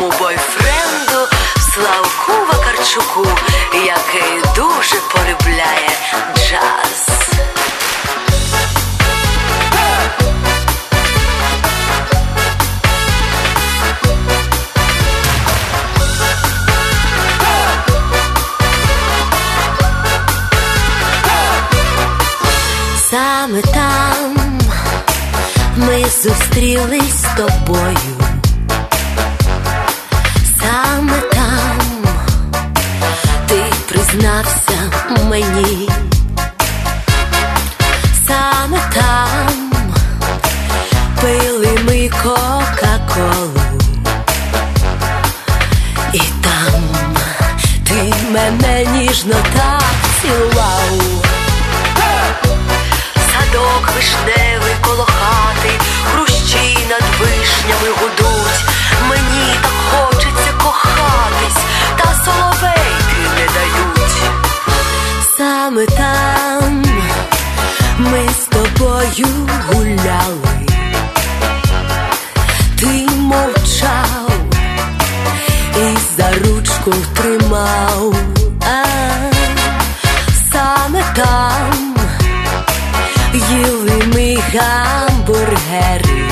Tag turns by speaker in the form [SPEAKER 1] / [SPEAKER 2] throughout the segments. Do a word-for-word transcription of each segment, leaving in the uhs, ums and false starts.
[SPEAKER 1] моєму бойфренду Славку Вакарчуку, який дуже полюбляє джаз. Саме там ми зустрілись з тобою. Саме там ти признався мені. Саме там пили ми Кока-Колу. І там ти мене ніжно так цілував. Садок вишневий коло хати, хрущі над вишнями гудуть. Мені так хочеться кохатись, та соловейки не дають. Саме там ми з тобою гуляли. Ти мовчав і за ручку тримав. А саме там їли ми гамбургери.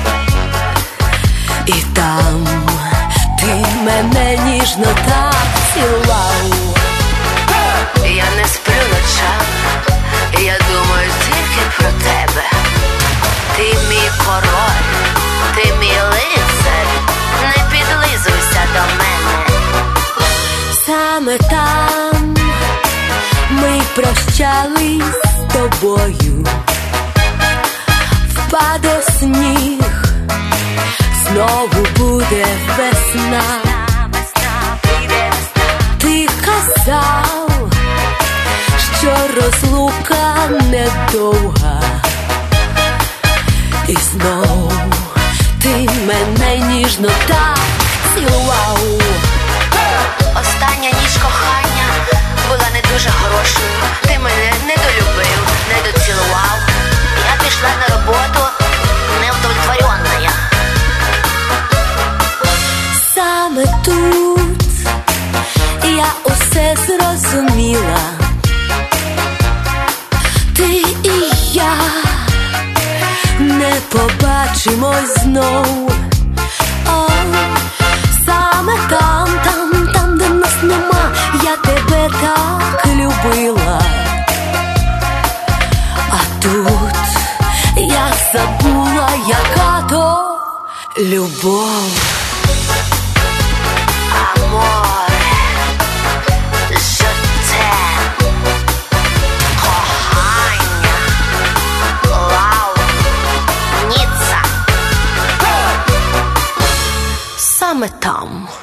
[SPEAKER 1] І там ти мене ніжно так цілував. Я не сплю ночами, я думаю тільки про тебе. Ти мій король, ти мій лицар, не підлизуйся до мене. Саме там ми прощались з тобою. Впаде сніг, знову буде весна. Ти казав, що розлука недовга. І знов ти мене ніжно так цілував. Остання ніч кохання була не дуже хорошою. Ти мене не долюбив, не доцілував. Я пішла на роботу неудовлетворенная. Саме тут я усе зрозуміла. Ти і я не побачимось знов. О, саме там, там, там, де нас нема, я тебе так любила. А тут я забула, яка то любов. Аморе, життя, кохання, лав, ніца. Саме там.